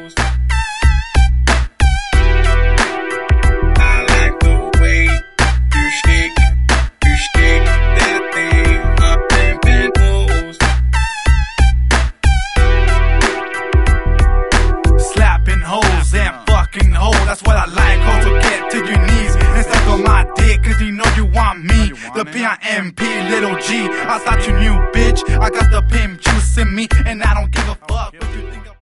I like the way you shake that thing up and bend pose. Slapping hoes and fucking hoes, that's what I like. Also get to your knees and suck on my dick, cause you know you want me. The P-I-M-P, little G. I thought you knew, bitch. I got the pimp juice in me, and I don't give a fuck what you